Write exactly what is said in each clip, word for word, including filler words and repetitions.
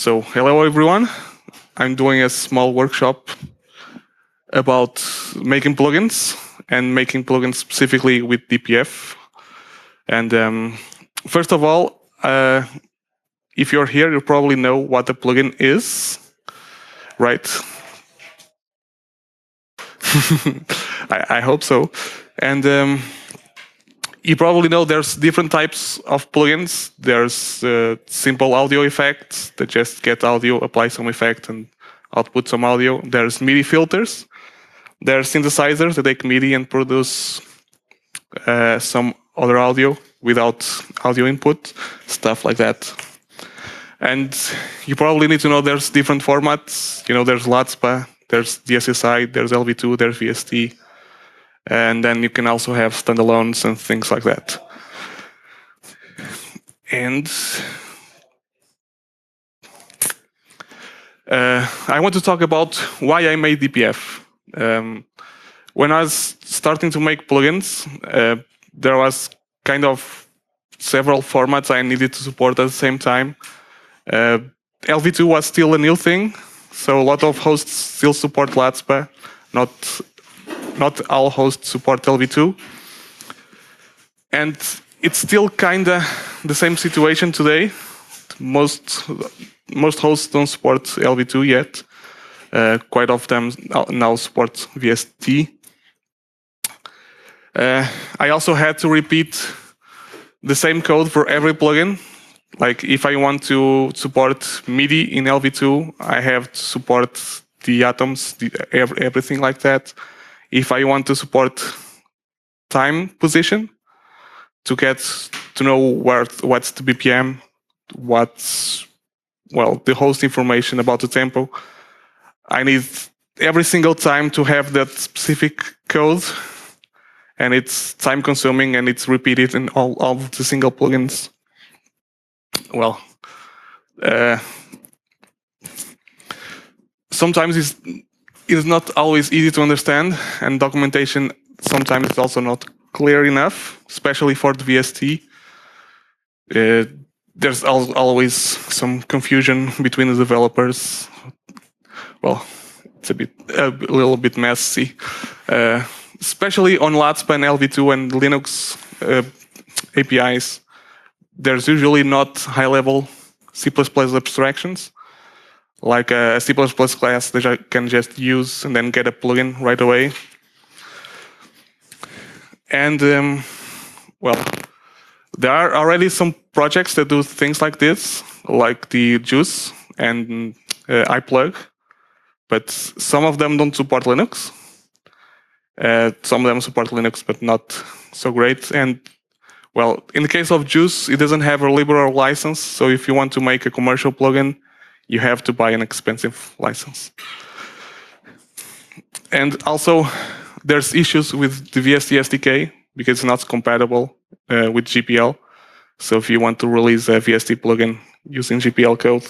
So, hello everyone. I'm doing a small workshop about making plugins and making plugins specifically with D P F. And um, first of all, uh, if you're here, you probably know what a plugin is, right? I, I hope so. And um, you probably know there's different types of plugins. There's uh, simple audio effects that just get audio, apply some effect, and output some audio. There's MIDI filters. There's synthesizers that take MIDI and produce uh, some other audio without audio input, stuff like that. And you probably need to know there's different formats. You know, there's L A D S P A, there's D S S I, there's L V two, there's V S T. And then you can also have standalones and things like that. And uh, I want to talk about why I made D P F. Um, when I was starting to make plugins, uh, there was kind of several formats I needed to support at the same time. Uh, L V two was still a new thing, so a lot of hosts still support L A D S P A. Not Not all hosts support L V two. And it's still kind of the same situation today. Most most hosts don't support L V two yet. Uh, quite of them now support V S T. Uh, I also had to repeat the same code for every plugin. Like if I want to support MIDI in L V two, I have to support the atoms, the, everything like that. If I want to support time position to get to know where what's the B P M, what's well the host information about the tempo, I need every single time to have that specific code, and it's time consuming and it's repeated in all, all of the single plugins. Well, uh, sometimes it's It is not always easy to understand, and documentation sometimes is also not clear enough, especially for the V S T. Uh, there's al always some confusion between the developers. Well, it's a bit, a little bit messy, uh, especially on L A D S P A and L V two and Linux uh, A P Is. There's usually not high-level C plus plus abstractions, like a C plus plus class that I can just use and then get a plugin right away. And, um, well, there are already some projects that do things like this, like the Juice and uh, iPlug, but some of them don't support Linux. Uh, some of them support Linux, but not so great. And, well, in the case of Juice, it doesn't have a liberal license, so if you want to make a commercial plugin, you have to buy an expensive license. And also, there's issues with the V S T S D K because it's not compatible uh, with G P L. So if you want to release a V S T plugin using G P L code,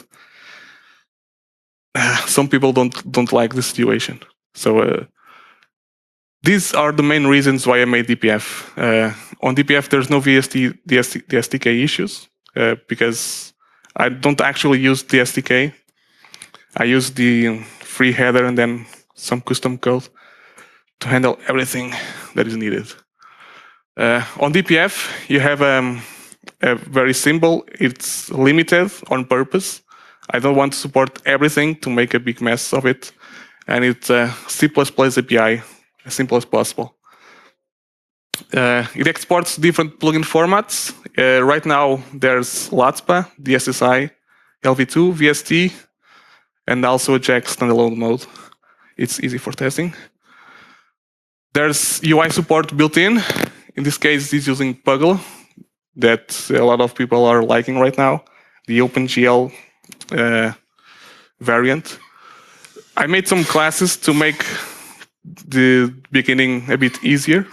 uh, some people don't don't like the situation. So uh, these are the main reasons why I made D P F. Uh, on D P F, there's no V S T the S D K issues uh, because I don't actually use the S D K. I use the free header and then some custom code to handle everything that is needed. Uh, on D P F, you have um, a very simple, it's limited on purpose. I don't want to support everything to make a big mess of it. And it's a C plus plus A P I, as simple as possible. Uh, it exports different plugin formats. Uh, right now, there's L A D S P A, D S S I, L V two, V S T, and also a Jack standalone mode. It's easy for testing. There's U I support built in. In this case, it's using Puggle, that a lot of people are liking right now, the OpenGL uh, variant. I made some classes to make the beginning a bit easier.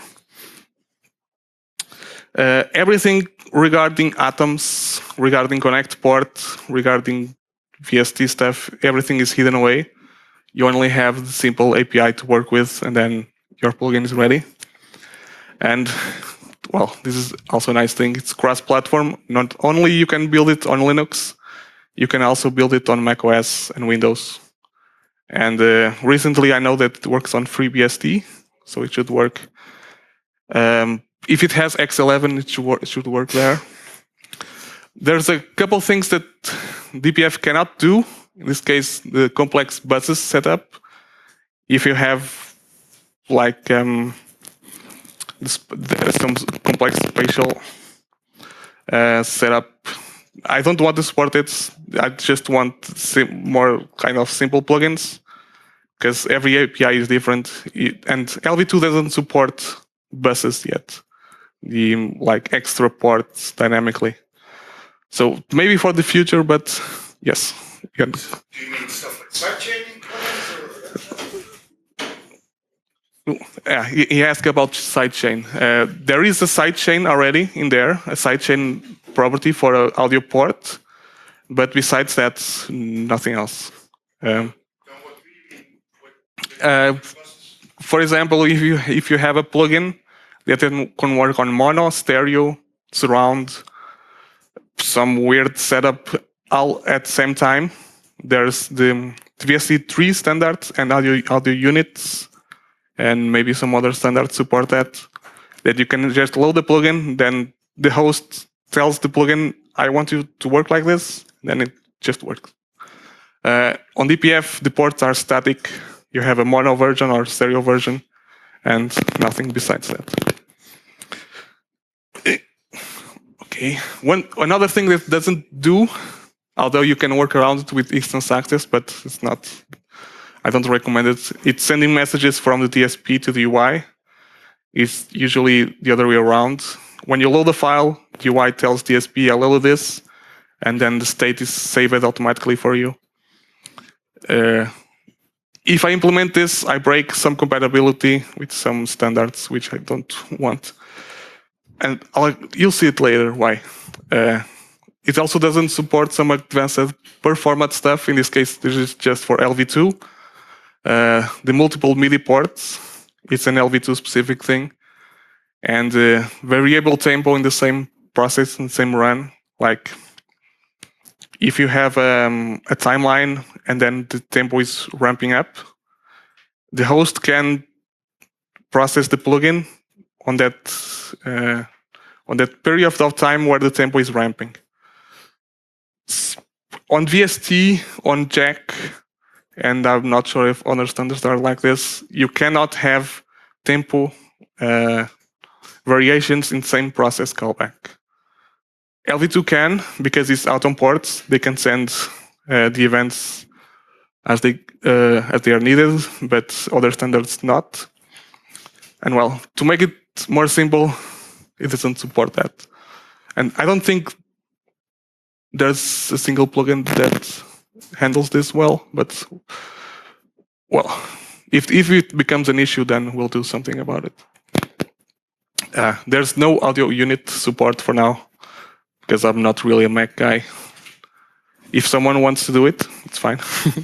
Uh, everything regarding atoms, regarding connect port, regarding V S T stuff, everything is hidden away. You only have the simple A P I to work with, and then your plugin is ready. And, well, this is also a nice thing. It's cross-platform. Not only you can build it on Linux, you can also build it on macOS and Windows. And uh, recently, I know that it works on FreeBSD, so it should work. Um, if it has X eleven, it should, wor it should work there. There's a couple things that D P F cannot do. In this case, the complex buses setup. If you have like um, some complex spatial uh, setup, I don't want to support it. I just want more kind of simple plugins because every A P I is different, it, and L V two doesn't support buses yet. The like extra ports dynamically. So maybe for the future, but yes. Do you mean stuff like sidechaining plugins? Yeah, he, he asked about sidechain. Uh, there is a sidechain already in there, a sidechain property for an audio port, but besides that, nothing else. Um, uh, for example, if you if you have a plugin that can work on mono, stereo, surround, some weird setup all at the same time, there's the V S D three standard and audio audio units, and maybe some other standards support that. That you can just load the plugin, then the host tells the plugin, "I want you to work like this," then it just works. Uh, on D P F, the ports are static. You have a mono version or stereo version, and nothing besides that. Okay. One another thing that doesn't do, although you can work around it with instance access, but it's not. I don't recommend it. It's sending messages from the D S P to the U I. It's usually the other way around. When you load the file, the U I tells D S P, "I loaded this," and then the state is saved automatically for you. Uh, if I implement this, I break some compatibility with some standards, which I don't want. And I'll, you'll see it later why. Uh, it also doesn't support some advanced per format stuff. In this case, this is just for L V two. Uh, the multiple MIDI ports, it's an L V two specific thing. And uh, variable tempo in the same process and same run. Like if you have um, a timeline and then the tempo is ramping up, the host can process the plugin on that uh, on that period of time where the tempo is ramping. On V S T, on Jack, and I'm not sure if other standards are like this, you cannot have tempo uh, variations in same process callback. L V two can, because it's out on ports. They can send uh, the events as they uh, as they are needed, but other standards not. And well, to make it more simple, it doesn't support that. And I don't think there's a single plugin that handles this well, but well, if if it becomes an issue, then we'll do something about it. Uh, there's no audio unit support for now, because I'm not really a Mac guy. If someone wants to do it, it's fine.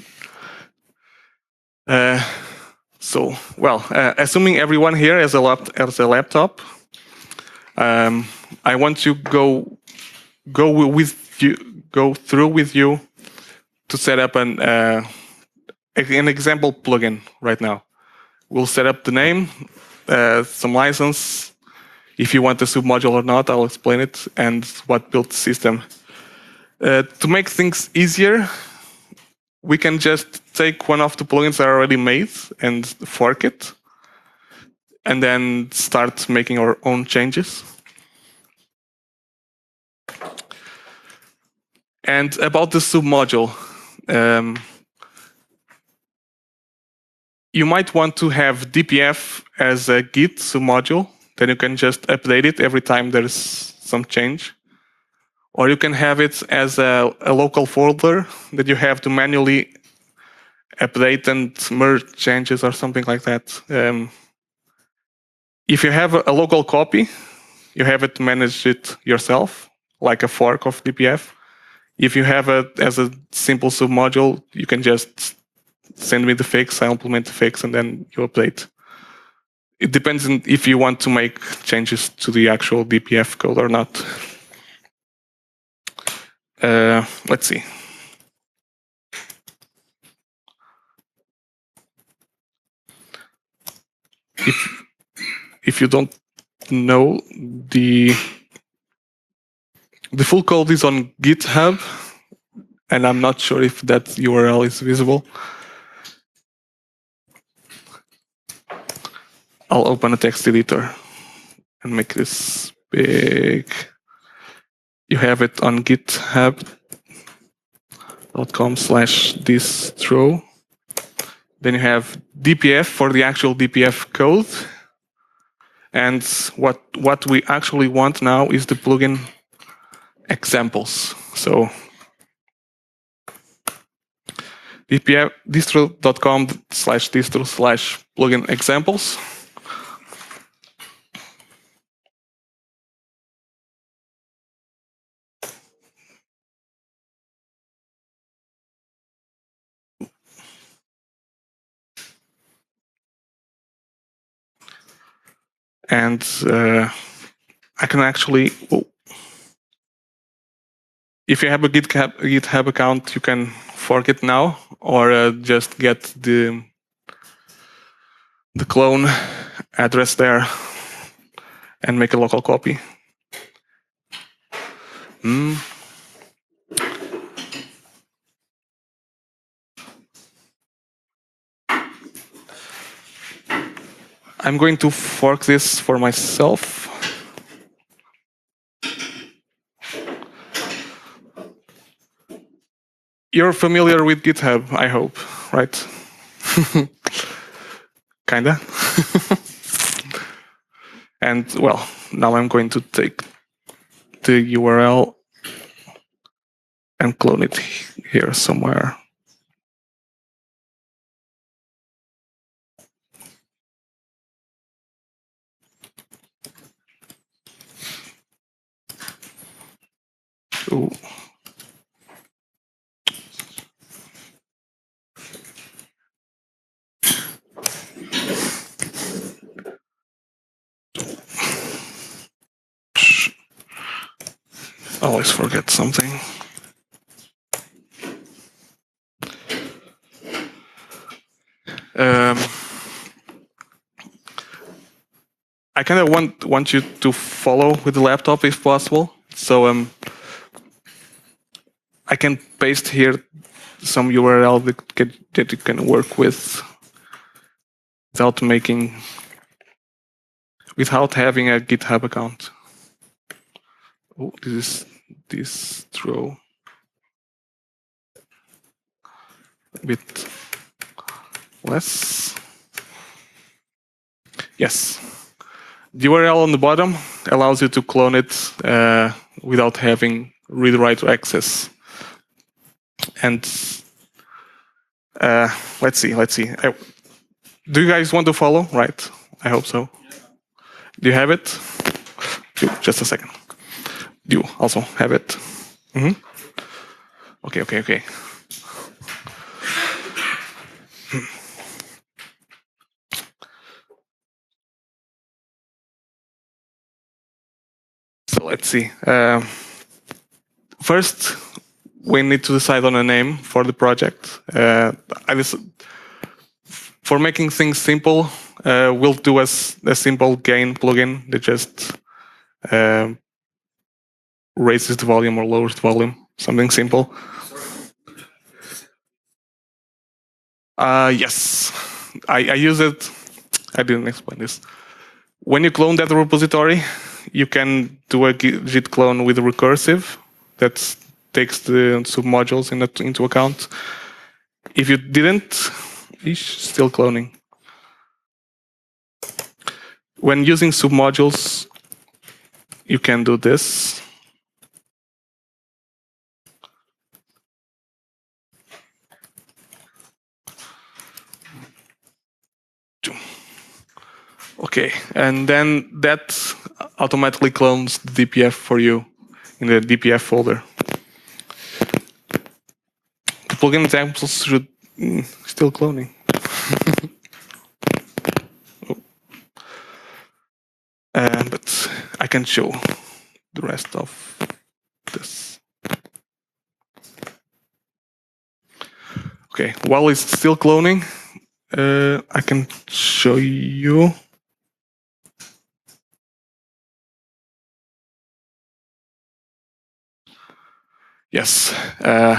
uh, so, well, uh, assuming everyone here has a, lap has a laptop, um, I want to go go with you, go through with you to set up an uh, an example plugin right now. We'll set up the name, uh, some license. If you want a submodule or not, I'll explain it, and what built the system. Uh, to make things easier, we can just take one of the plugins that are already made and fork it, and then start making our own changes. And about the submodule, um, you might want to have D P F as a Git submodule. Then you can just update it every time there's some change. Or you can have it as a, a local folder that you have to manually update and merge changes or something like that. Um, if you have a, a local copy, you have it to manage it yourself, like a fork of D P F. If you have it as a simple submodule, you can just send me the fix, I implement the fix, and then you update. It depends on if you want to make changes to the actual D P F code or not. Uh, let's see. if if you don't know, the the full code is on GitHub, and I'm not sure if that U R L is visible. I'll open a text editor and make this big. You have it on github.com slash distro. Then you have D P F for the actual D P F code. And what what we actually want now is the plugin examples. So dpf distro.com slash distro slash plugin examples. And uh, I can actually, oh, if you have a GitHub, GitHub account, you can fork it now, or uh, just get the the clone address there and make a local copy. Mm. I'm going to fork this for myself. You're familiar with GitHub, I hope, right? Kinda. And well, now I'm going to take the U R L and clone it here somewhere. Ooh. Always forget something. Um, I kind of want want you to follow with the laptop if possible. So um, I can paste here some U R L that, can, that you can work with without making, without having a GitHub account. Oh, this is distro. A bit less. Yes. The U R L on the bottom allows you to clone it uh, without having read-write access. And uh, let's see, let's see. I, do you guys want to follow? Right. I hope so. Do you have it? Just a second. Do you also have it? Mm-hmm. Okay, okay, okay. So let's see. Uh, first, we need to decide on a name for the project. Uh, I just, for making things simple, uh, we'll do a, a simple gain plugin that just uh, raises the volume or lowers the volume. Something simple. Uh, yes, I, I use it. I didn't explain this. When you clone that repository, you can do a git clone with recursive that takes the submodules in that, into account. If you didn't, ish, still cloning. When using submodules, you can do this. Okay, and then that automatically clones the D P F for you in the D P F folder. The plugin examples should mm, still cloning. Oh. uh, but I can show the rest of this. Okay, while it's still cloning, uh, I can show you Yes. Uh,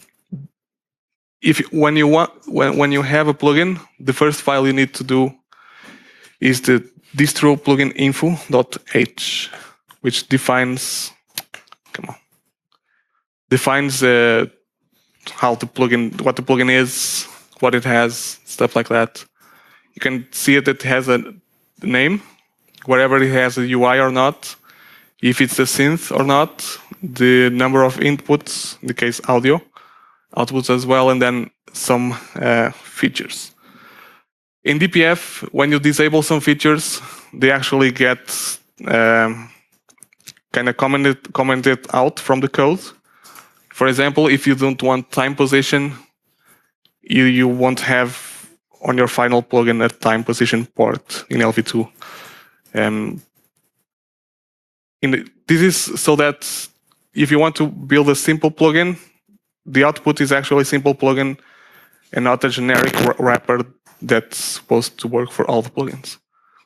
if when you want when when you have a plugin, the first file you need to do is the distro plugin info.h, which defines come on defines uh, how the plugin, what the plugin is, what it has, stuff like that. You can see it. It has a name, wherever it has a U I or not, if it's a synth or not, the number of inputs, in the case audio, outputs as well, and then some uh, features. In D P F, when you disable some features, they actually get um, kind of commented, commented out from the code. For example, if you don't want time position, you, you won't have on your final plugin a time position port in L V two. Um, in the, this is so that if you want to build a simple plugin, the output is actually a simple plugin and not a generic wrapper that's supposed to work for all the plugins.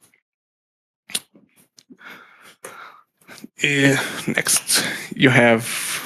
Uh, next, you have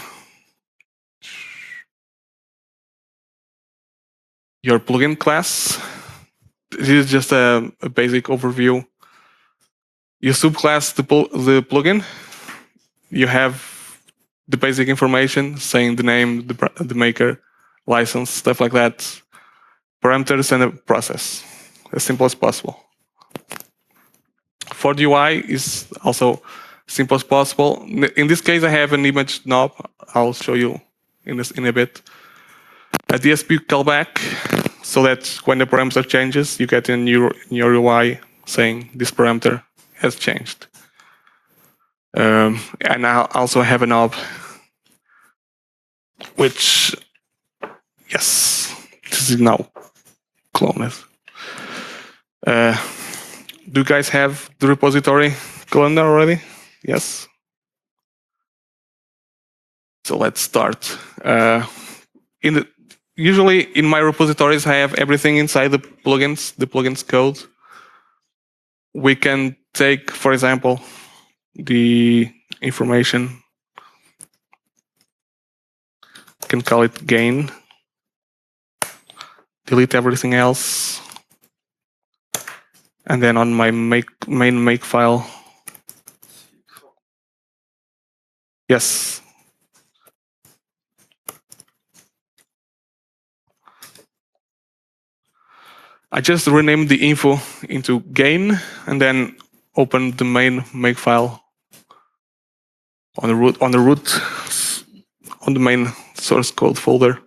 your plugin class. This is just a, a basic overview. You subclass the, the plugin. You have the basic information saying the name, the, the maker, license, stuff like that, parameters, and a process, as simple as possible. For the U I is also simple as possible. In this case, I have an image knob. I'll show you in this in a bit. A D S P callback, so that when the parameter changes, you get in your in your U I saying this parameter has changed. Um, and I also have a knob, which yes, this is now cloned. Uh, do you guys have the repository calendar already? Yes. So let's start. Uh, in the usually in my repositories, I have everything inside the plugins, the plugins code. We can take, for example, the information. Can call it gain. Delete everything else. And then on my make, main make file. Yes. I just renamed the info into gain and then open the main make file on the root on the root on the main source code folder.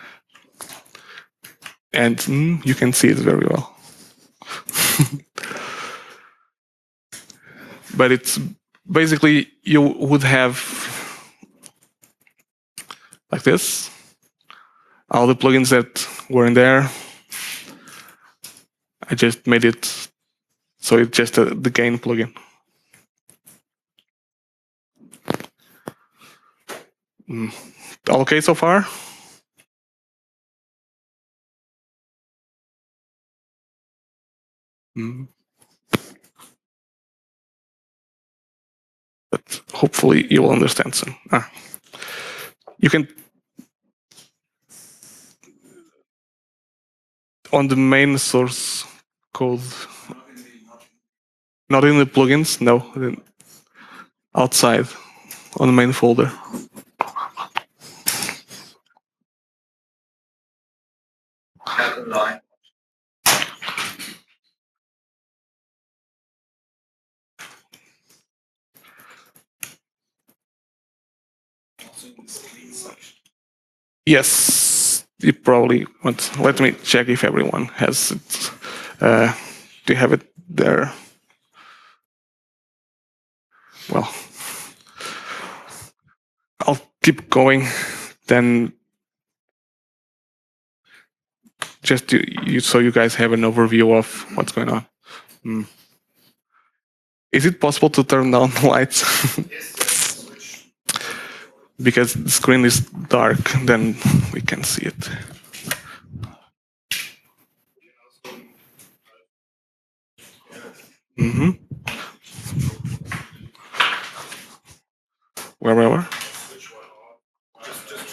And mm, you can see it very well. But it's basically you would have like this, all the plugins that were in there. I just made it so it's just a, the gain plugin. Mm. All okay so far? Mm. But hopefully you will understand soon. Ah. You can on the main source code, not in the plugins, no, outside on the main folder. Yes, you probably want. Let me check if everyone has it. Uh, do you have it there? Well, I'll keep going. Then, just to, you, so you guys have an overview of what's going on. Mm. Is it possible to turn down the lights? Because the screen is dark, then we can see it. Mm-hmm. Where, where, where?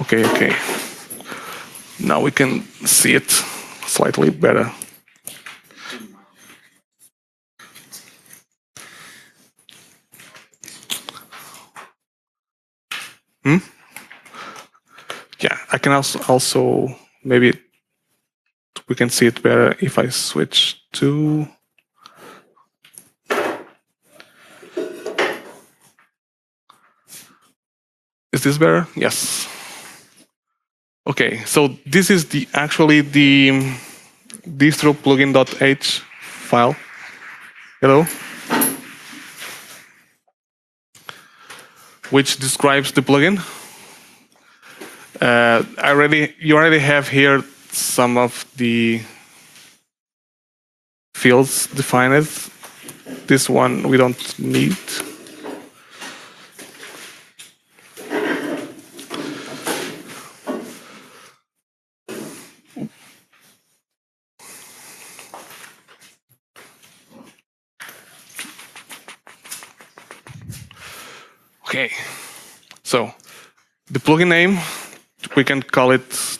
Okay, okay. Now we can see it slightly better. Hmm? Yeah, I can also also maybe we can see it better if I switch to. Is this better? Yes. Okay, so this is the actually the distro plugin.h file. Hello? Which describes the plugin. Uh, I already you already have here some of the fields defined. This one we don't need. Okay, so the plugin name, we can call it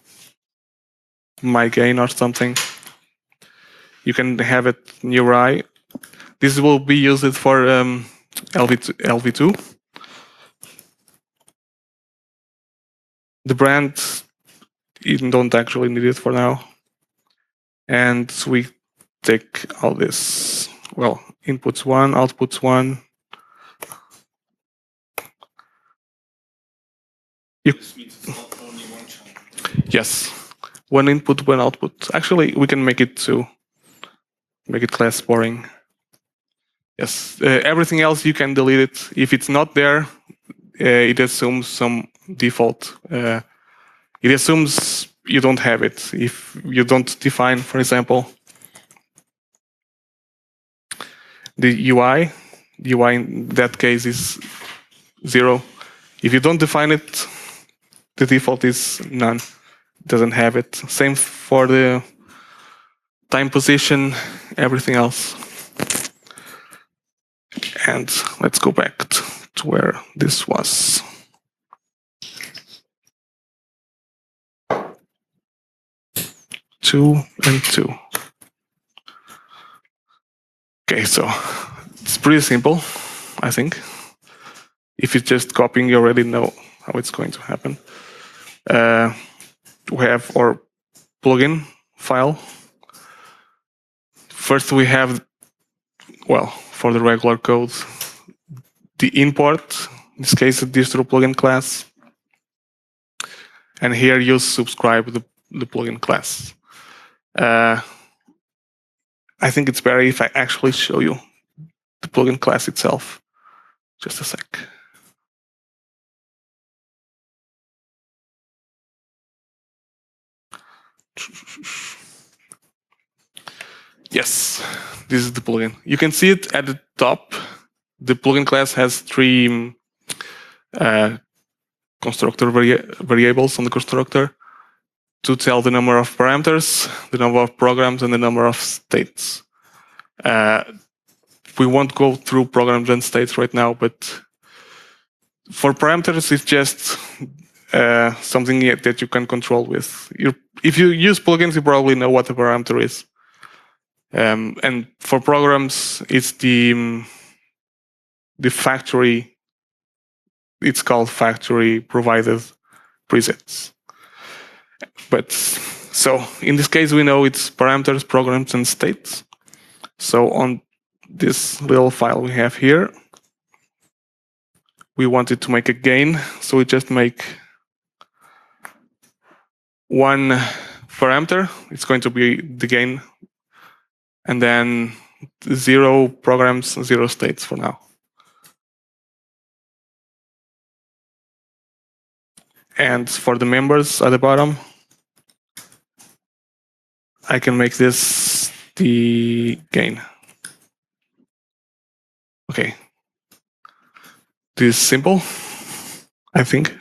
MyGain or something. You can have it in U I. This will be used for um, L V two. The brand, you don't actually need it for now. And we take all this, well, inputs one, outputs one. You, This means it's not only one channel. yes, one input, one output. Actually, we can make it two. Make it less boring. Yes, uh, everything else you can delete it. If it's not there, uh, it assumes some default. Uh, it assumes you don't have it. If you don't define, for example, the U I, the U I in that case is zero. If you don't define it, the default is none. It doesn't have it. Same for the time position, everything else. And let's go back to where this was. Two and two. Okay, so it's pretty simple, I think. If you're just copying, you already know how it's going to happen. Uh, we have our plugin file. First, we have, well, for the regular code, the import, in this case, the distro plugin class. And here you subscribe the, the plugin class. Uh, I think it's better if I actually show you the plugin class itself. Just a sec. Yes, this is the plugin. You can see it at the top. The plugin class has three uh, constructor vari variables on the constructor to tell the number of parameters, the number of programs, and the number of states. Uh, we won't go through programs and states right now, but for parameters, it's just uh, something that you can control with. You're, if you use plugins, you probably know what a parameter is. Um, and for programs, it's the the factory. It's called factory provided presets. But so in this case, we know it's parameters, programs, and states. So on this little file we have here, we wanted to make a gain, so we just make one parameter. It's going to be the gain, and then zero programs, zero states for now. And for the members at the bottom, I can make this the gain. Okay. This is simple, I think.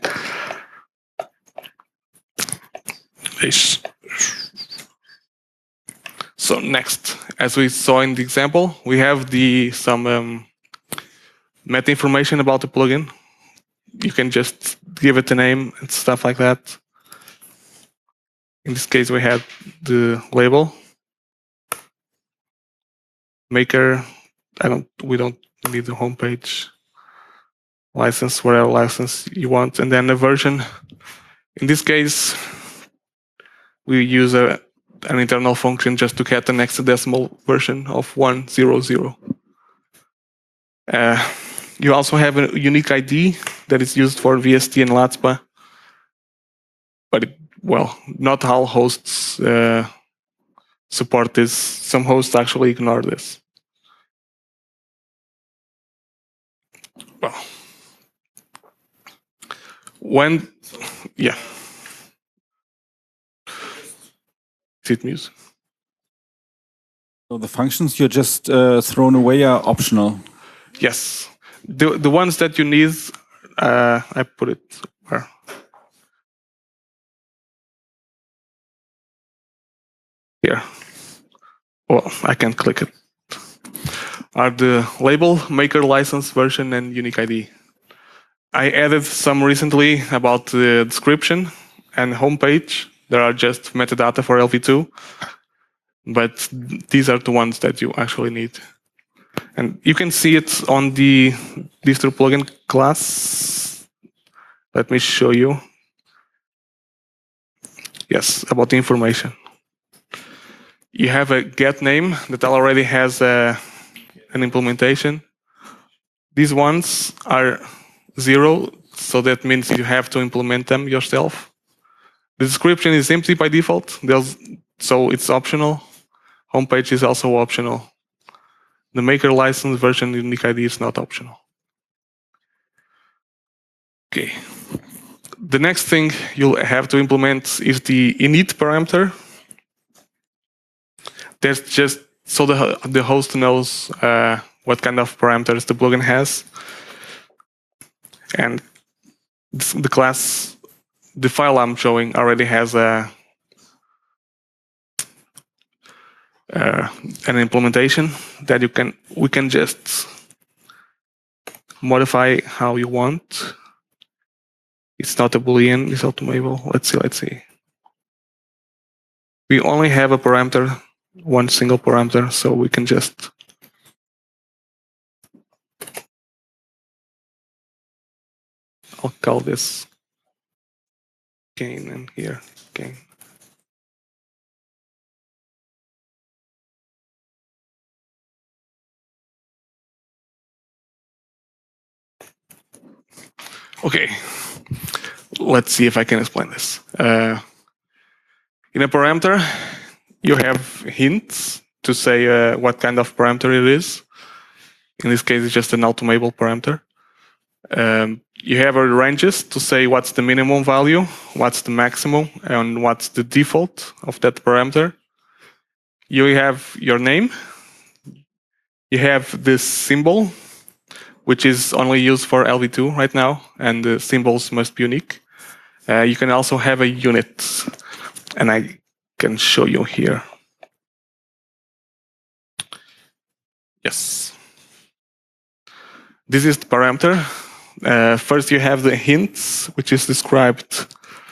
So next, as we saw in the example, we have the some um, meta information about the plugin. You can just give it a name and stuff like that. In this case, we had the label maker. I don't. We don't need the homepage license, whatever license you want, and then a version. In this case, we use a an internal function just to get an hexadecimal version of one zero zero. Uh, you also have a unique I D that is used for V S T and LATSPA, but it, well, not all hosts uh, support this. Some hosts actually ignore this. Well, when, yeah. Is it music? So the functions you just uh, thrown away are optional. Yes, the the ones that you need, uh, I put it where. Here. Well, I can't click it. Are the label, maker license version, and unique I D. I added some recently about the description and homepage. There are just metadata for L V two, but these are the ones that you actually need. And you can see it on the distro plugin class. Let me show you. Yes, about the information. You have a get name that already has a, an implementation. These ones are zero, so that means you have to implement them yourself. The description is empty by default, There's, so it's optional. Homepage is also optional. The maker license version unique I D is not optional. Okay. The next thing you'll have to implement is the init parameter. That's just so the, the host knows uh, what kind of parameters the plugin has. And the class, the file I'm showing already has a uh, an implementation that you can we can just modify how you want. It's not a boolean, it's automable. Let's see, let's see. We only have a parameter, one single parameter, so we can just I'll call this gain and here gain. Okay, let's see if I can explain this. Uh, in a parameter, you have hints to say uh, what kind of parameter it is. In this case, it's just an automable parameter. Um, you have a ranges to say what's the minimum value, what's the maximum, and what's the default of that parameter. You have your name. You have this symbol, which is only used for L V two right now, and the symbols must be unique. Uh, you can also have a unit, and I can show you here. Yes. This is the parameter. Uh, first, you have the hints, which is described.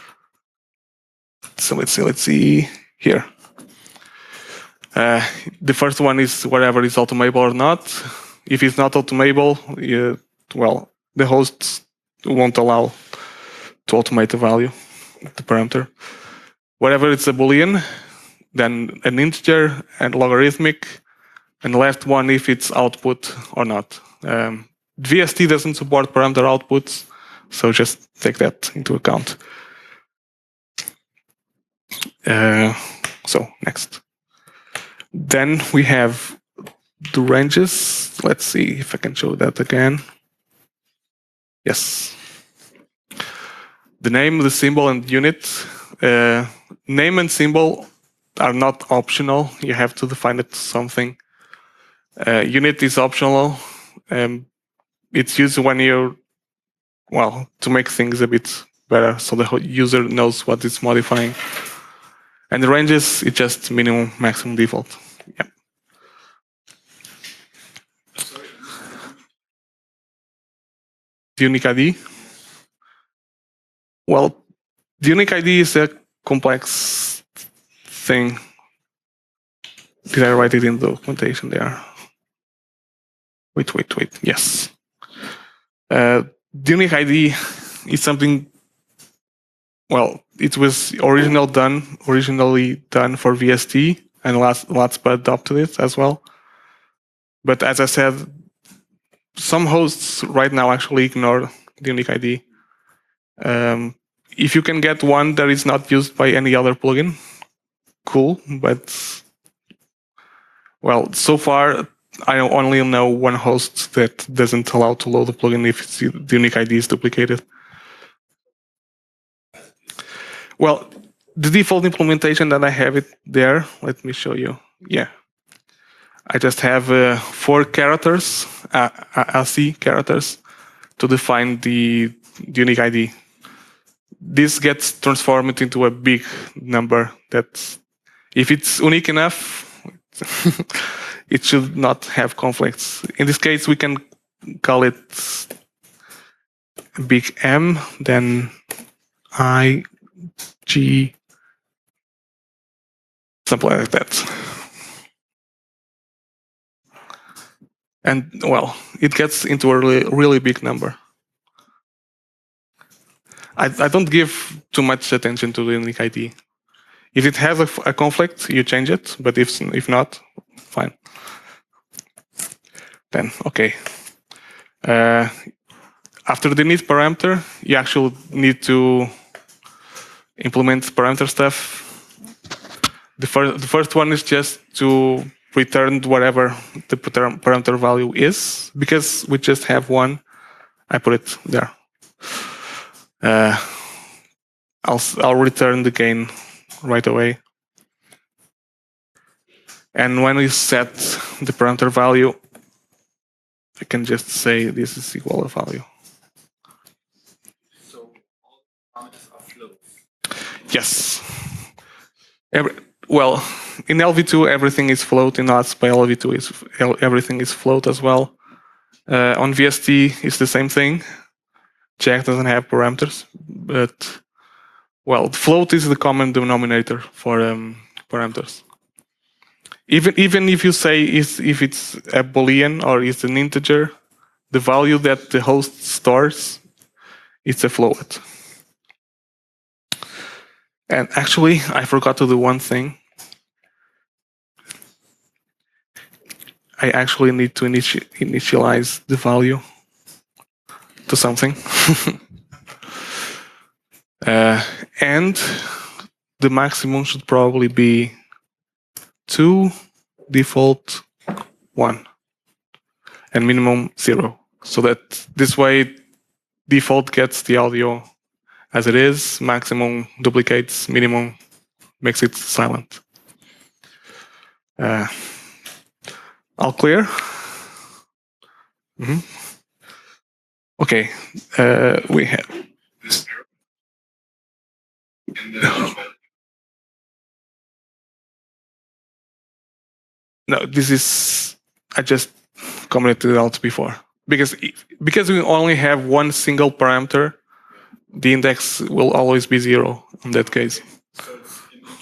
So let's see, let's see here. Uh, the first one is whatever is automable or not. If it's not automable, you, well, the hosts won't allow to automate the value, the parameter. Whatever it's a boolean, then an integer and logarithmic, and the last one if it's output or not. Um, V S T doesn't support parameter outputs, so just take that into account. Uh, so next. Then we have the ranges. Let's see if I can show that again. Yes. The name, the symbol, and unit. Uh, name and symbol are not optional. You have to define it something. Uh, unit is optional. Um, it's used when you're, well, to make things a bit better so the user knows what it's modifying. And the ranges, it's just minimum, maximum, default. Yeah. Unique I D. Well, the unique I D is a complex thing. Did I write it in the documentation there? Wait, wait, wait. Yes. Uh, the unique I D is something. Well, it was original done, originally done for V S T, and LATSPA adopted it as well. But as I said, some hosts right now actually ignore the unique I D. Um, if you can get one that is not used by any other plugin, cool. But well, so far I only know one host that doesn't allow to load the plugin if it's, the unique I D is duplicated. Well, the default implementation that I have it there, let me show you. Yeah. I just have uh, four characters, uh, A S C I I characters, to define the, the unique I D. This gets transformed into a big number that, if it's unique enough, it should not have conflicts. In this case, we can call it big M, then I, G, something like that. And well, it gets into a really, really big number. I, I don't give too much attention to the unique I D. If it has a, a conflict, you change it, but if, if not, fine. Then, okay. Uh, after the init parameter, you actually need to implement parameter stuff. The first, the first one is just to return whatever the parameter value is. Because we just have one, I put it there. Uh, I'll, I'll return the gain right away. And when we set the parameter value, I can just say this is equal to value. So all parameters are floats. Yes. Every, well, in L V two, everything is float. In LATSPA, L V two is everything is float as well. Uh, on V S T, it's the same thing. Jack doesn't have parameters, but well, float is the common denominator for um, parameters. Even even if you say is if it's a boolean or it's an integer, the value that the host stores, it's a float. And actually, I forgot to do one thing. I actually need to initi initialize the value to something. uh, and the maximum should probably be two, default one, and minimum zero. So that this way default gets the audio as it is, maximum duplicates, minimum makes it silent. Uh, all clear? Mm-hmm. Okay, uh, we have. No, this is, I just commented it out before. Because, because we only have one single parameter, the index will always be zero in that case. So it's in internal.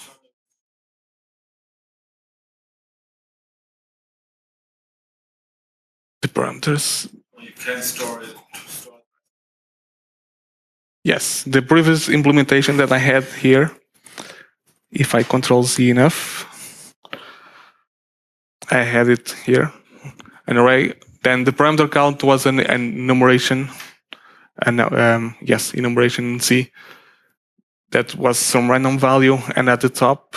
The parameters. You can store it. Store it. Yes, the previous implementation that I had here, if I control Z enough, I had it here, an array. Then the parameter count was an, an enumeration, and um, yes, enumeration in C. That was some random value, and at the top,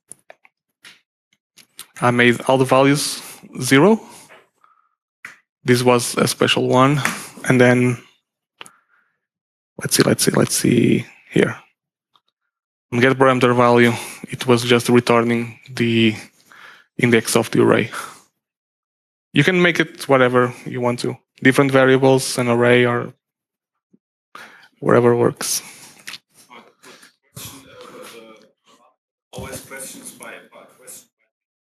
I made all the values zero. This was a special one, and then let's see, let's see, let's see here. Get parameter value. It was just returning the index of the array. You can make it whatever you want to. Different variables, an array, or wherever works. Always questions by, by question.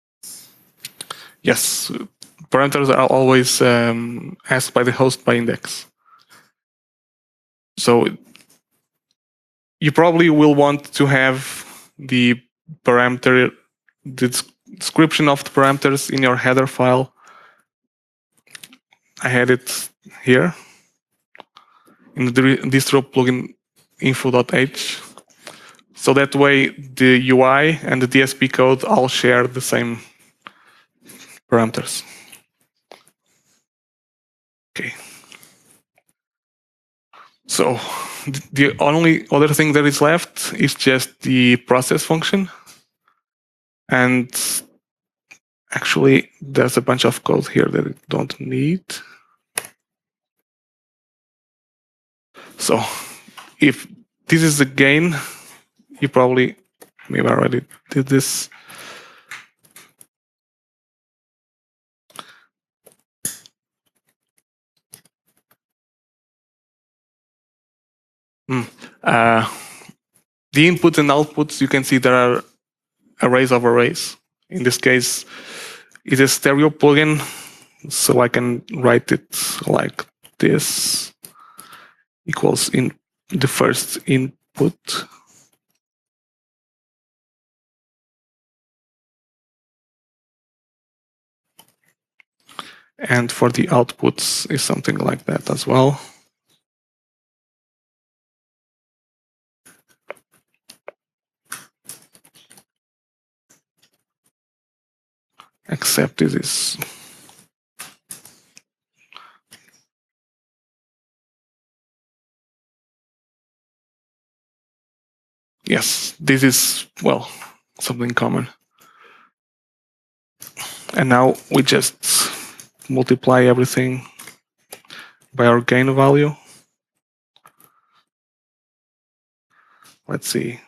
Yes, parameters are always um, asked by the host by index. So you probably will want to have the parameter, the description of the parameters in your header file. I had it here in the distro plugin info.h. So that way the U I and the D S P code all share the same parameters. Okay. So the only other thing that is left is just the process function. And actually, there's a bunch of code here that I don't need. So if this is the gain, you probably, maybe I already did this. Mm. Uh, the inputs and outputs, you can see there are arrays of arrays. In this case, it's a stereo plugin, so I can write it like this, equals in the first input. And for the outputs is something like that as well. Except this is yes, this is, well, something common. And now we just multiply everything by our gain value. Let's see.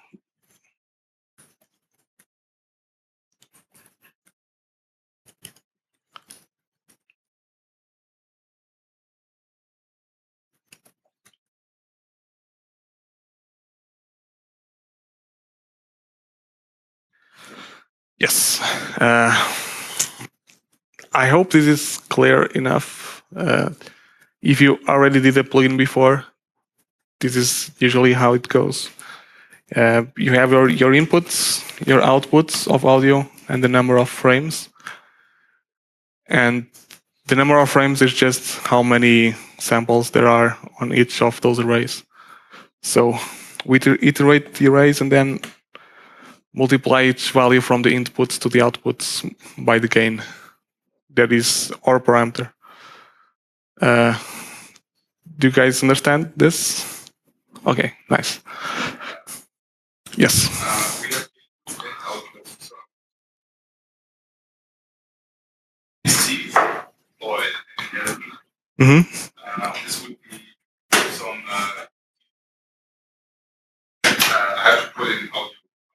Yes. Uh, I hope this is clear enough. Uh, if you already did a plugin before, this is usually how it goes. Uh, you have your, your inputs, your outputs of audio, and the number of frames. And the number of frames is just how many samples there are on each of those arrays. So we iterate the arrays and then multiply each value from the inputs to the outputs by the gain. That is our parameter. Uh, do you guys understand this? Okay, nice. Yes. Uh, we have to output. So C or Mm-hmm. uh, this would be some. Uh, uh, I have to put in output.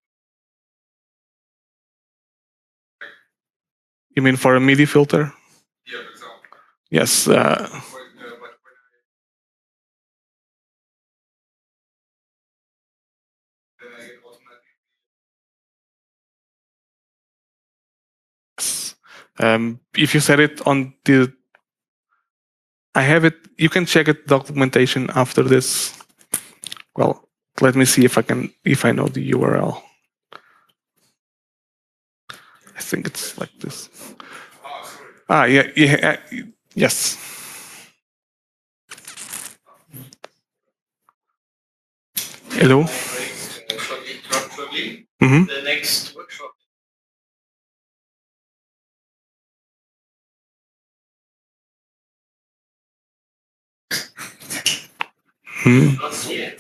You mean for a MIDI filter? Yeah, for example. Yes. Uh, When, uh, but when I, then I get automatically. um, if you set it on the, I have it. You can check it documentation after this. Well, let me see if I can, if I know the U R L. I think it's like this. Oh, sorry. Ah, yeah, yeah, uh, yes. Hello. Mm-hmm. The next workshop. Hmm. Not see it.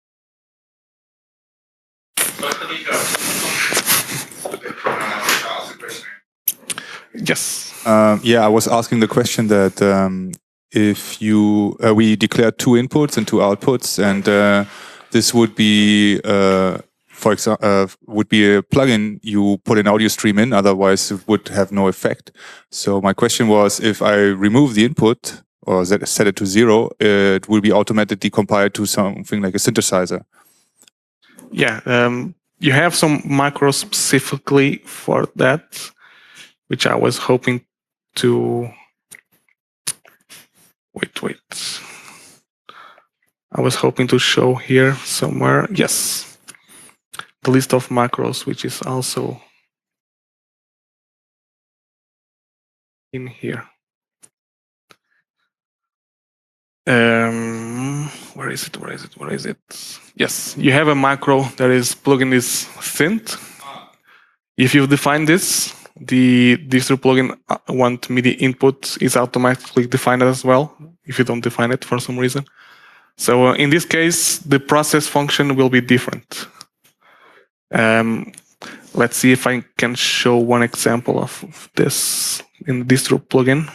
Yes. Um, yeah, I was asking the question that um, if you uh, we declare two inputs and two outputs, and uh, this would be, uh, for example, uh, would be a plugin you put an audio stream in. Otherwise, it would have no effect. So my question was, if I remove the input or set it to zero, it will be automatically compiled to something like a synthesizer. Yeah. Um, you have some macros specifically for that, which I was hoping to. Wait, wait. I was hoping to show here somewhere. Yes, the list of macros, which is also in here. Um, where is it? Where is it? Where is it? Yes, you have a macro that is plugin is synth. If you define this, the distro plugin want MIDI input is automatically defined as well. If you don't define it for some reason, so uh, in this case, the process function will be different. Um, let's see if I can show one example of this in the distro plugin.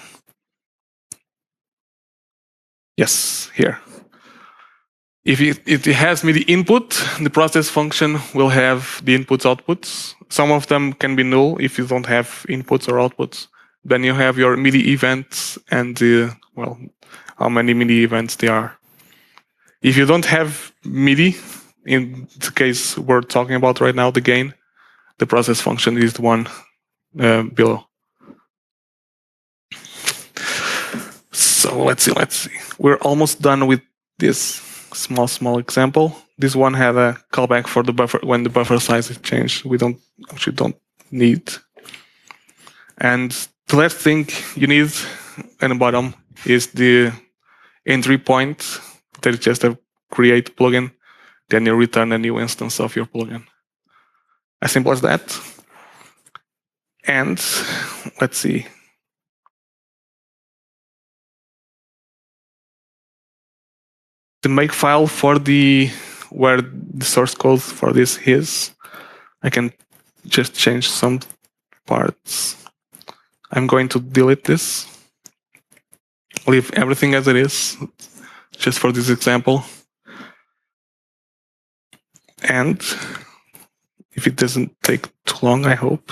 Yes, here. If it, if it has MIDI input, the process function will have the inputs, outputs. Some of them can be null if you don't have inputs or outputs. Then you have your MIDI events and the, well, how many MIDI events there are. If you don't have MIDI, in the case we're talking about right now, the gain, the process function is the one uh, below. So let's see, let's see. We're almost done with this small, small example. This one had a callback for the buffer when the buffer size is changed. We don't actually don't need. And the last thing you need in the bottom is the entry point that is just a create plugin. Then you return a new instance of your plugin. As simple as that. And let's see. The make file for the where the source code for this is, I can just change some parts. I'm going to delete this, leave everything as it is, just for this example. And if it doesn't take too long, I hope.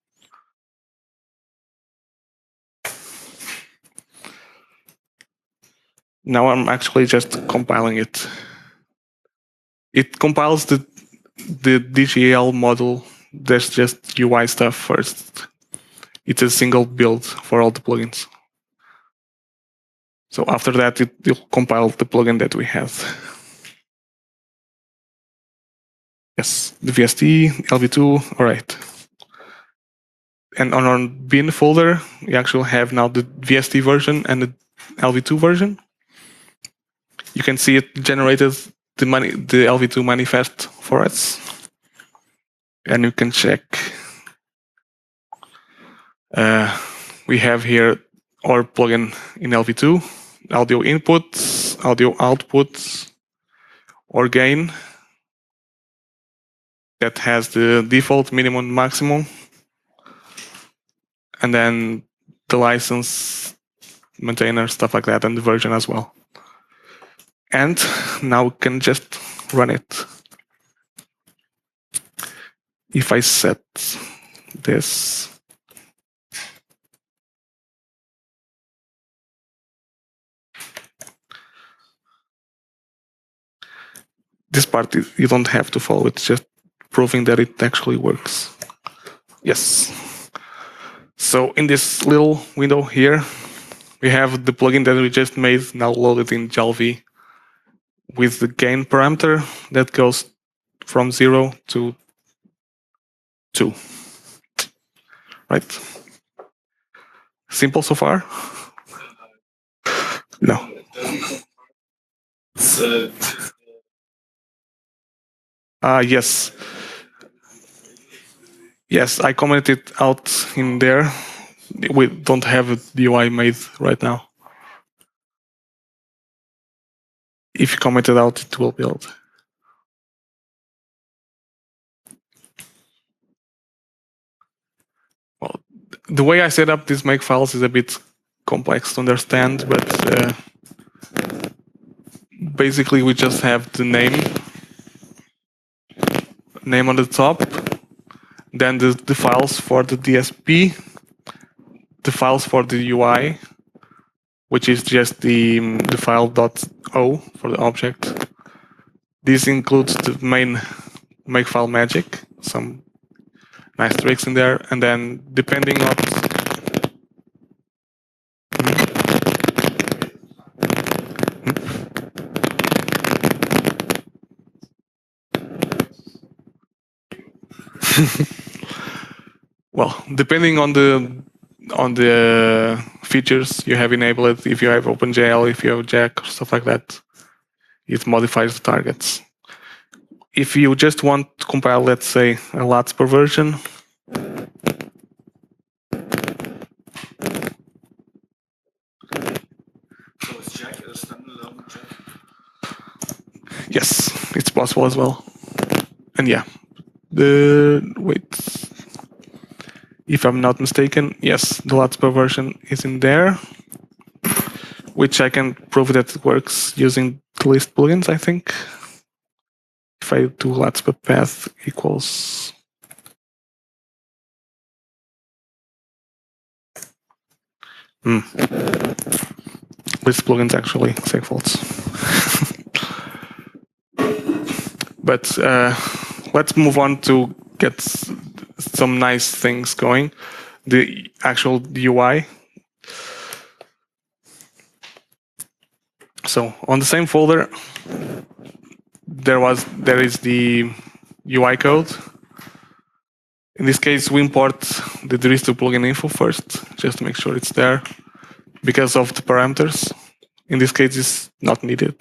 Now I'm actually just compiling it. It compiles the the D G A L module. There's just U I stuff first. It's a single build for all the plugins. So after that, it will compile the plugin that we have. Yes, the V S T, L V two, all right. And on our bin folder, we actually have now the V S T version and the L V two version. You can see it generated the money, the L V two manifest for us, and you can check. Uh, we have here our plugin in L V two, audio inputs, audio outputs, or gain that has the default minimum, maximum, and then the license, maintainer, stuff like that, and the version as well. And now we can just run it. If I set this, this part you don't have to follow, it's just proving that it actually works. Yes. So in this little window here, we have the plugin that we just made now loaded in Jalvi, with the gain parameter that goes from zero to two. Right? Simple so far? No. Ah, uh, yes. Yes, I commented out in there. We don't have a D U I made right now. If you comment it out, it will build. Well, the way I set up these make files is a bit complex to understand, but uh, basically we just have the name, name on the top, then the, the files for the D S P, the files for the U I, which is just the, the file.o for the object. This includes the main makefile magic, some nice tricks in there, and then depending on Well, depending on the on the features you have enabled, if you have OpenGL, if you have Jack, stuff like that, it modifies the targets. If you just want to compile, let's say, a L A T S P version, So is Jack a standalone Jack? yes, it's possible as well. And yeah, the wait, if I'm not mistaken, yes, the L A T S P version is in there, which I can prove that it works using the list plugins, I think. If I do L A T S P path equals hmm. list plugins actually segfaults. But uh, let's move on to get some nice things going. The actual U I. So on the same folder, there was there is the U I code. In this case, we import the Diristo plugin info first, just to make sure it's there. Because of the parameters, in this case, it's not needed.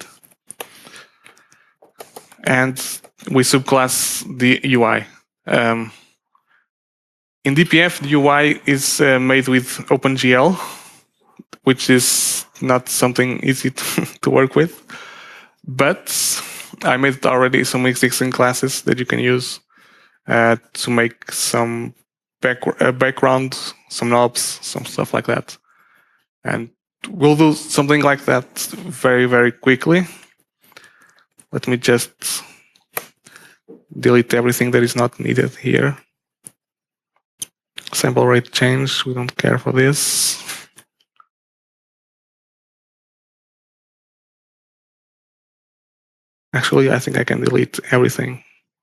And we subclass the U I. Um, in D P F, the U I is uh, made with OpenGL, which is not something easy to, to work with. But I made already some existing classes that you can use uh, to make some back, uh, background, some knobs, some stuff like that. And we'll do something like that very, very quickly. Let me just delete everything that is not needed here. Sample rate change, we don't care for this. Actually, I think I can delete everything.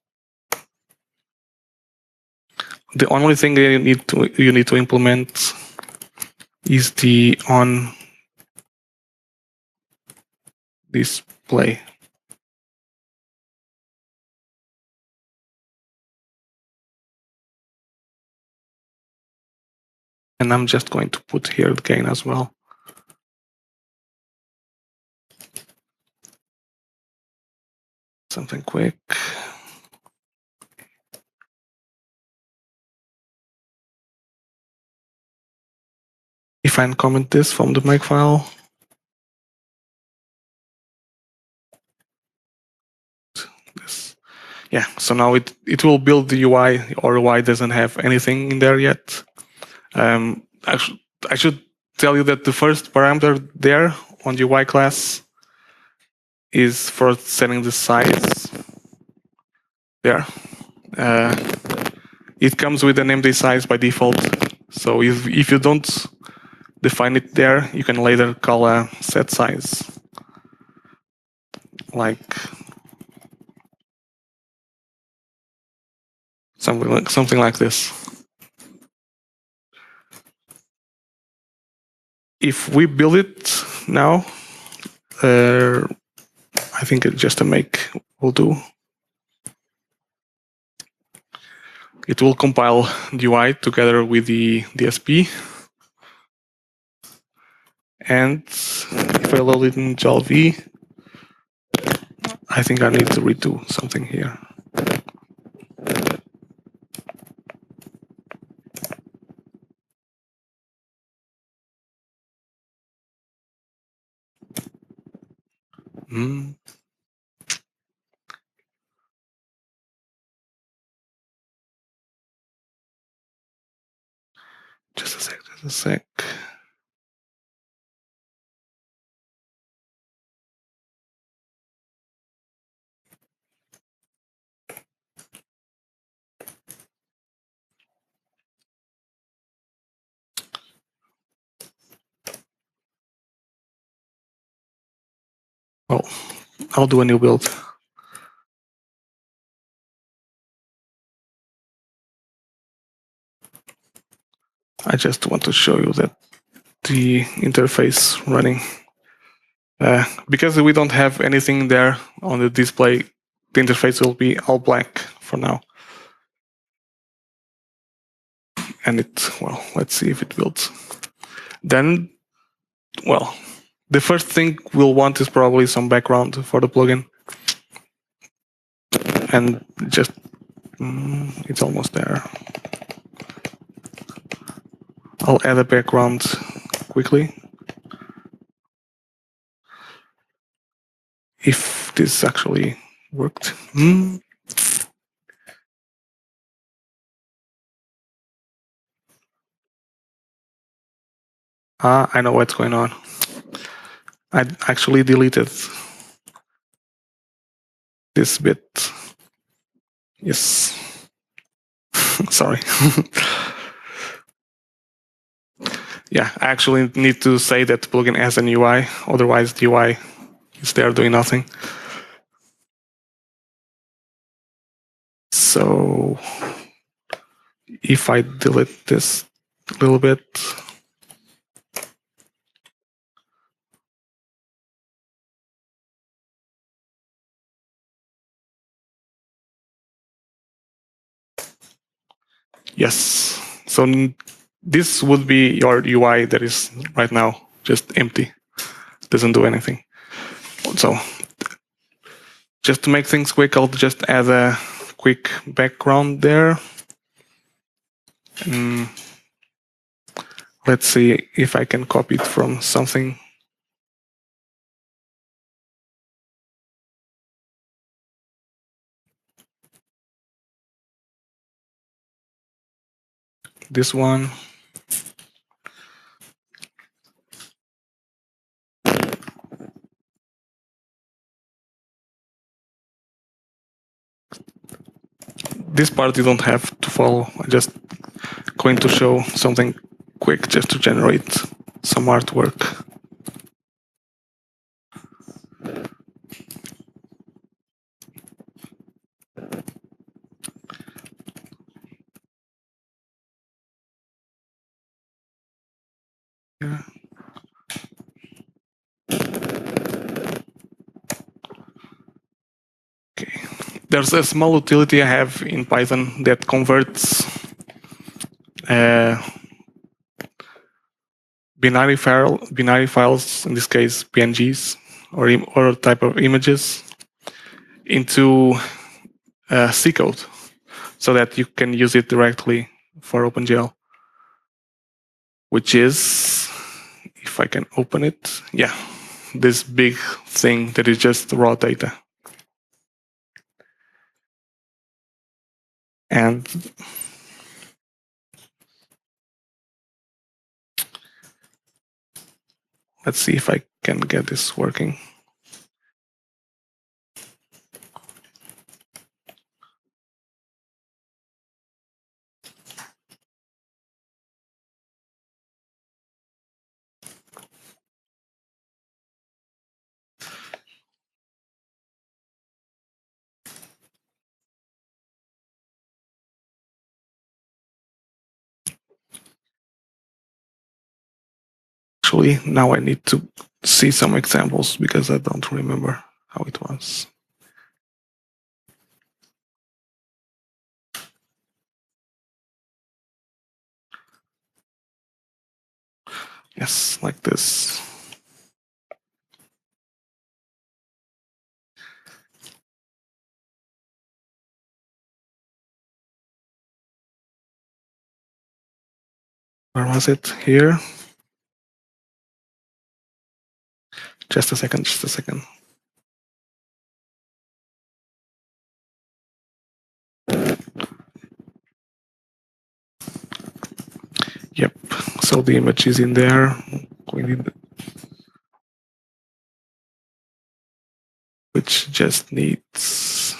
The only thing that you need to you need to implement is the on display. And I'm just going to put here the gain as well. Something quick. If I uncomment this from the makefile, this, yeah. So now it it will build the U I. Or U I doesn't have anything in there yet. Um, I, sh I should tell you that the first parameter there on the U I class is for setting the size. There. Uh, it comes with an empty size by default. So if if you don't define it there, you can later call a set size, like something like something like this. If we build it now, uh, I think it just a make will do. It will compile the U I together with the D S P. And if I load it in J L V, I think I need to redo something here. Hmm. Just a sec, just a sec. Well, I'll do a new build. I just want to show you that the interface running. Uh, because we don't have anything there on the display, the interface will be all black for now. and it, well, let's see if it builds. Then, well, the first thing we'll want is probably some background for the plugin. And just, mm, it's almost there. I'll add a background quickly. If this actually worked. Mm. Ah, I know what's going on. I actually deleted this bit. Yes. Sorry. Yeah, I actually need to say that the plugin has an U I, otherwise the U I is there doing nothing. So if I delete this a little bit, yes. So this would be your U I that is right now just empty, doesn't do anything. So just to make things quick, I'll just add a quick background there. And let's see if I can copy it from something. This one. This part you don't have to follow. I'm just going to show something quick just to generate some artwork. Yeah. Okay. There's a small utility I have in Python that converts uh, binary file, binary files, in this case P N Gs or other type of images, into uh, C code, so that you can use it directly for OpenGL. Which is, if I can open it, yeah, this big thing that is just raw data. And let's see if I can get this working. Actually, now I need to see some examples because I don't remember how it was. Yes, like this. Where was it? Here. Just a second, just a second. Yep, so the image is in there. We need, which just needs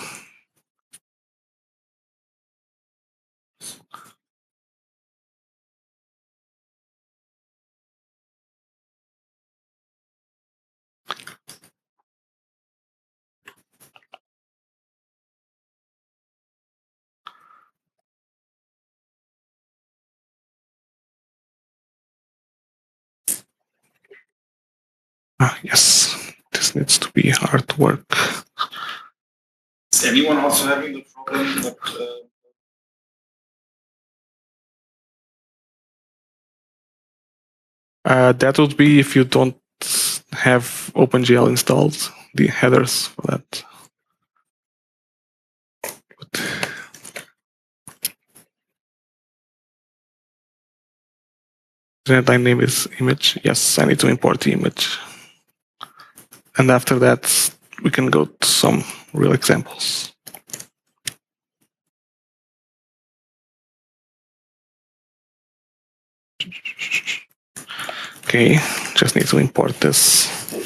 ah, yes, this needs to be artwork. Is anyone also having the problem that uh, Uh, that would be if you don't have OpenGL installed, the headers for that. That name is image. Yes, I need to import the image. And after that, we can go to some real examples. Okay, just need to import this.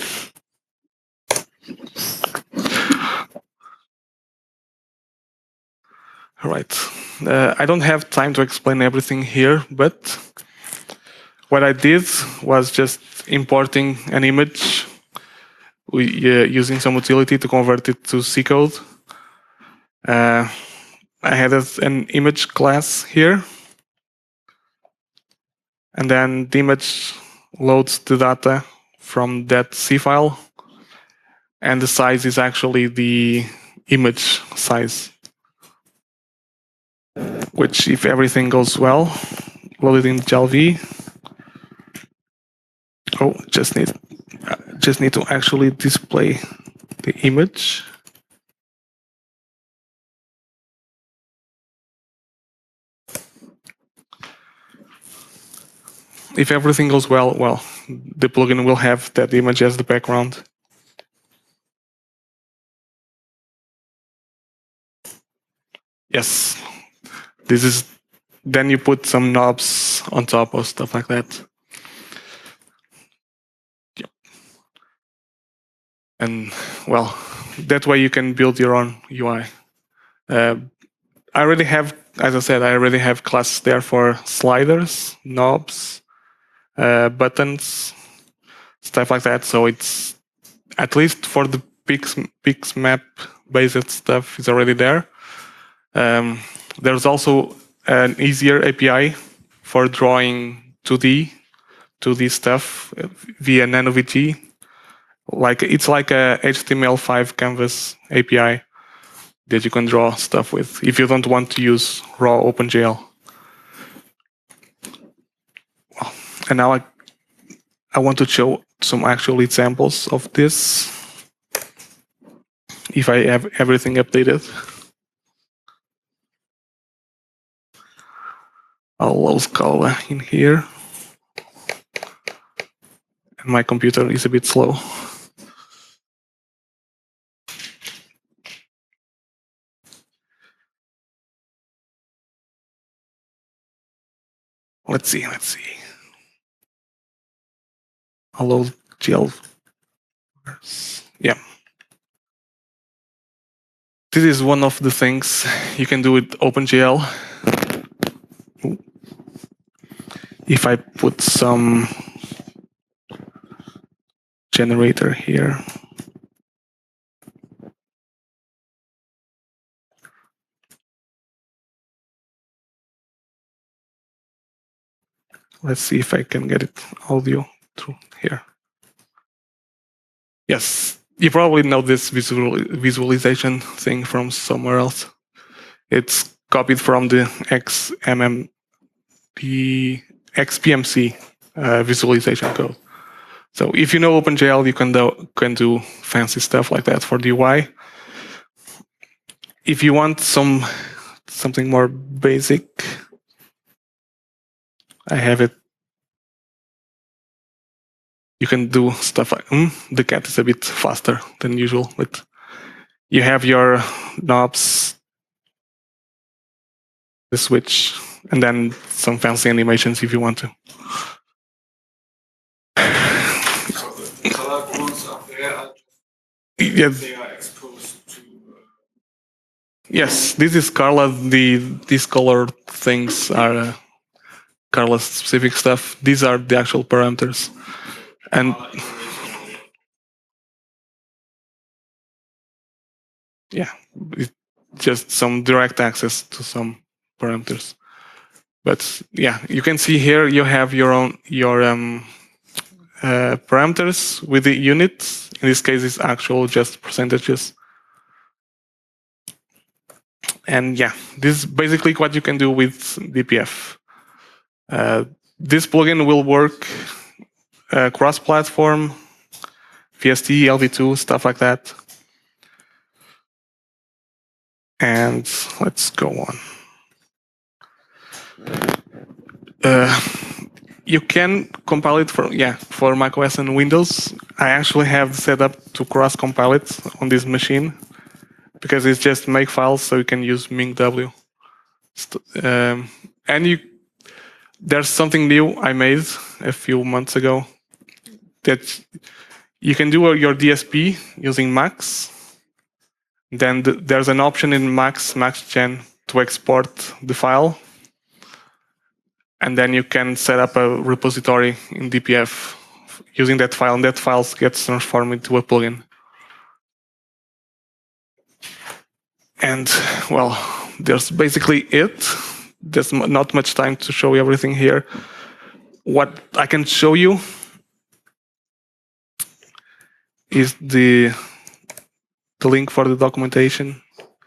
All right. Uh, I don't have time to explain everything here, but what I did was just importing an image we, uh, using some utility to convert it to C code. Uh, I had a, an image class here, and then the image loads the data from that C file, and the size is actually the image size, which, if everything goes well, loaded in G L V. Oh, just need just need to actually display the image. If everything goes well, well, the plugin will have that image as the background. Yes, this is. Then you put some knobs on top or stuff like that. Yep. And well, that way you can build your own U I. Uh, I already have, as I said, I already have classes there for sliders, knobs, uh, buttons, stuff like that. So it's at least for the Pix, Pixmap based stuff is already there. Um, there's also an easier A P I for drawing two D, two D stuff via NanoVG. Like it's like a H T M L five canvas A P I that you can draw stuff with if you don't want to use raw OpenGL. Well, and now I, I want to show some actual examples of this. If I have everything updated, I'll load Scala in here. And my computer is a bit slow. Let's see, let's see. I'll load G L. Yeah. This is one of the things you can do with OpenGL. If I put some generator here. Let's see if I can get it audio through here. Yes, you probably know this visual visualization thing from somewhere else. It's copied from the X M M, the X P M C uh, visualization code. So if you know OpenGL, you can do, can do fancy stuff like that for the U I. If you want some something more basic, I have it. You can do stuff like, mm, the cat is a bit faster than usual, but you have your knobs, the switch, and then some fancy animations if you want to. So the colored ones up there are just, Yeah. they are exposed to. Uh, Yes, this is Carla. The these colored things are uh, Carla specific stuff. These are the actual parameters, and yeah, it's just some direct access to some parameters. But yeah, you can see here you have your own your um, uh, parameters with the units. In this case, it's actual just percentages. And yeah, this is basically what you can do with D P F. Uh, this plugin will work uh, cross-platform, V S T, L V two, stuff like that. And let's go on. Uh, you can compile it for, yeah, for macOS and Windows. I actually have set up to cross-compile it on this machine because it's just make files, so you can use MinGW. Um, and you, there's something new I made a few months ago that you can do your D S P using Max. Then th there's an option in Max, MaxGen, to export the file. And then you can set up a repository in D P F using that file, and that file gets transformed into a plugin. And, well, there's basically it. There's not much time to show you everything here. What I can show you is the, the link for the documentation,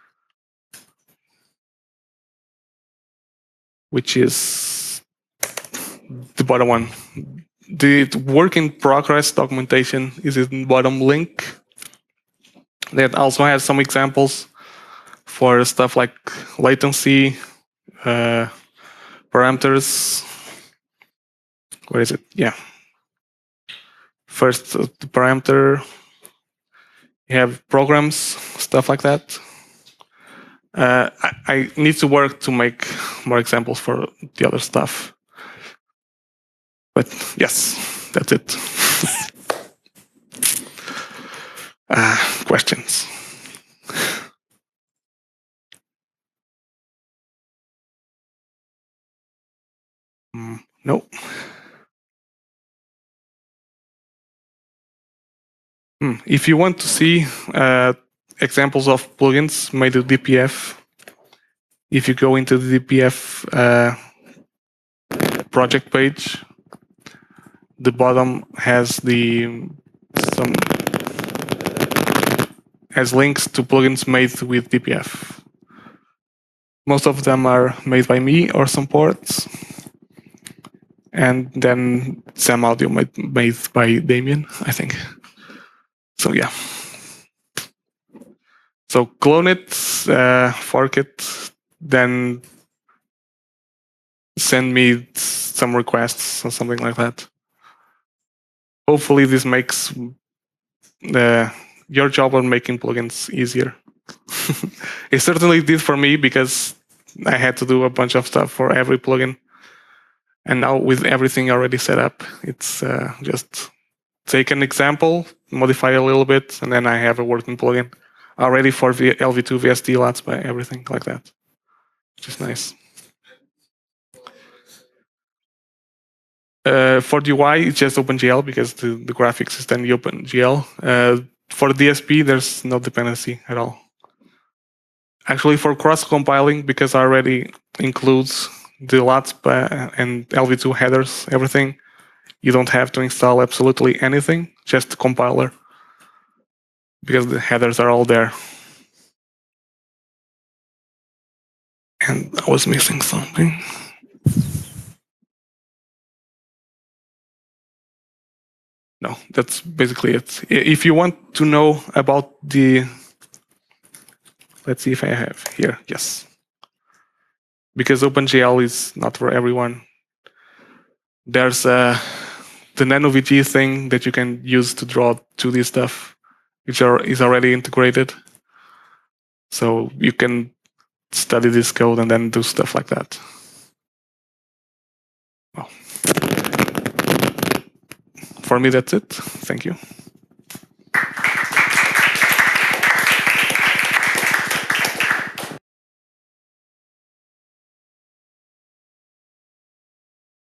which is the bottom one. The work in progress documentation is in the bottom link. That also has some examples for stuff like latency, uh, parameters. Where is it? Yeah. First, uh, the parameter. You have programs, stuff like that. Uh, I, I need to work to make more examples for the other stuff. But yes, that's it. uh, questions? Mm, no. Hmm. If you want to see uh, examples of plugins made with D P F, if you go into the D P F uh, project page, the bottom has the some has links to plugins made with D P F. Most of them are made by me or some ports, and then some audio made, made by Damien, I think. So yeah. So clone it, uh, fork it, then send me some requests or something like that. Hopefully this makes uh, your job on making plugins easier. It certainly did for me because I had to do a bunch of stuff for every plugin. And now with everything already set up, it's uh, just take an example, modify a little bit, and then I have a working plugin already for L V two, V S T, L A T S P, everything like that, which is nice. Uh, for the U I, it's just OpenGL because the, the graphics is then the OpenGL. Uh, for D S P, there's no dependency at all. Actually, for cross-compiling, because I already includes the L A T S P and L V two headers, everything, you don't have to install absolutely anything, just the compiler, because the headers are all there. And I was missing something. No, that's basically it. If you want to know about the, let's see if I have here, yes. Because OpenGL is not for everyone. There's uh, the NanoVG thing that you can use to draw two D stuff, which are, is already integrated. So you can study this code and then do stuff like that. Well, for me, that's it. Thank you.